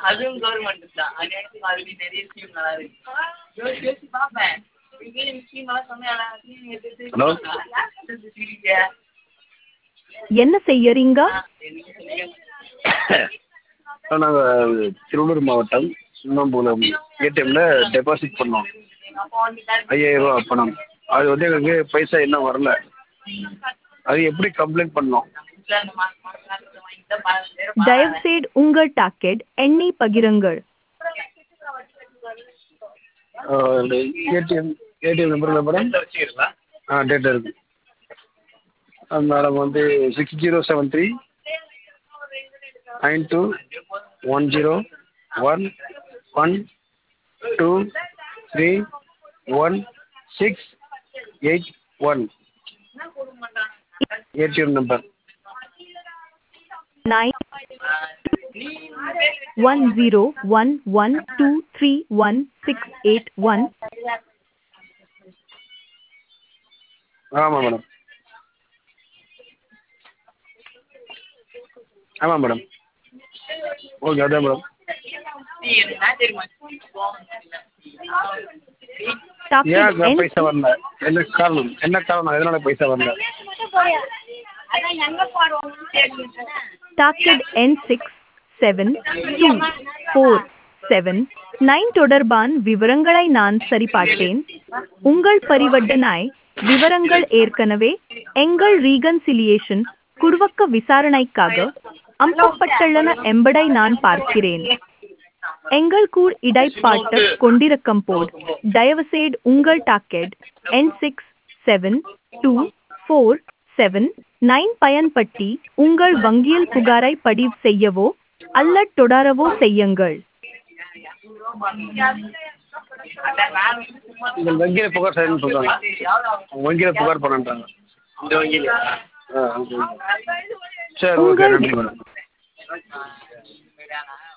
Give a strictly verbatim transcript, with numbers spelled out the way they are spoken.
அதுவும் கவர்மெண்ட் தான். அது எனக்கு ஆல்ரெடி நிறைய ஸ்கீம் நல்லா இருக்கு. யோசிச்சு யோசிச்சு பார்ப்பேன். இதே ஸ்கீம் எல்லாம் சொன்னா ஹலோ என்ன செய்யறீங்க? நாங்கள் திருவள்ளூர் மாவட்டம் சுண்ணாம்புலம் ஏடிஎம்ல டெபாசிட் பண்ணோம் ஐயாயிரம் ரூபா பணம். அது வந்து எங்களுக்கு பைசா இன்னும் வரல. அது எப்படி கம்ப்ளைண்ட் பண்ணோம்? தயவுசெய்து உங்கள் டாக்கெட் எண்ணை பகிருங்கள். ஏடிஎம் ஏடிஎம் நம்பர் மேடம் ஆ டேட்டா இருக்கு மேடம். வந்து six zero seven three nine two one zero one one two three one six eight one ATM number nine one zero one one two three one six eight one. ஆமாம் madam. ஆமாம் madam. Okay அதான் madam. ஏன் பைசா வரல? என்ன காரணம்? என்ன காரணம் எதனால பைசா வரல? டாக்கெட் எண் six seven two four seven nine தொடர்பான விவரங்களை நான் சரிபார்த்தேன். உங்கள் பரிவர்த்தனை விவரங்கள் ஏற்கனவே எங்கள் ரீகன்சிலியேஷன் குழுவுக்கு விசாரணைக்காக அனுப்பப்பட்டுள்ளன என்பதை நான் பார்க்கிறேன். எங்கள் கூர் இடைப்பாட்டு கொண்டிருக்கும் போது தயவுசெய்து உங்கள் டாக்கெட் எண் six seven two four seven nine பயன்படுத்தி உங்கள் வங்கியில் புகாரை பதிவு செய்யவோ அல்லது தொடரவோ செய்யுங்கள். உங்கள் வங்கியில் புகார் செய்யணும்னு சொல்கிறாங்க. வங்கியில் புகார் பண்ணுறாங்க. இந்த வங்கியில் ஆ சரி ஓகே நன்றி மேடம்.